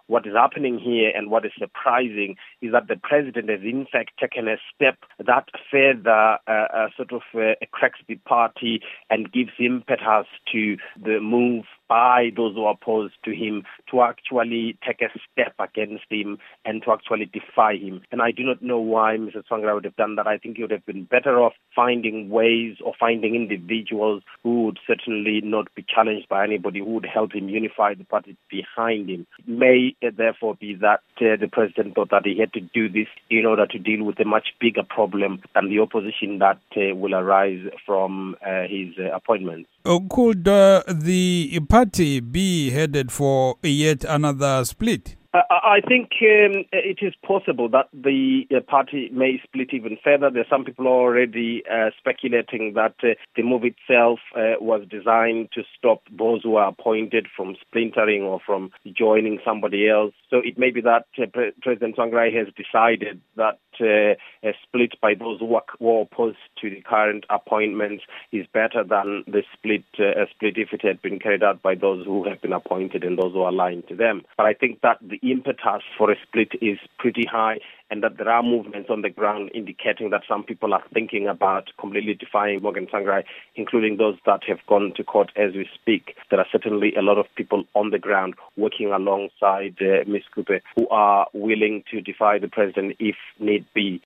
what is happening here and what is surprising is that the president has in fact taken a step that further cracks the party and gives impetus to the move by those who are opposed to him to actually take a step against him and to actually defy him. And I do not know why Mr. Tsvangirai would have done that. I think he would have been better off finding ways or finding individuals who would certainly not be challenged by anybody, who would help him unify the party behind him. It may therefore be that the president thought that he had to do this in order to deal with a much bigger problem than the opposition that will arise from his appointment. Could the party be headed for yet another split? I think it is possible that the party may split even further. There are some people already speculating that the move itself was designed to stop those who are appointed from splintering or from joining somebody else. So it may be that President Tsvangirai has decided that a split by those who are opposed to the current appointments is better than the split if it had been carried out by those who have been appointed and those who are aligned to them. But I think that the impetus for a split is pretty high, and that there are movements on the ground indicating that some people are thinking about completely defying Morgan Tsvangirai, including those that have gone to court as we speak. There are certainly a lot of people on the ground working alongside Ms. Kupe who are willing to defy the president if need be.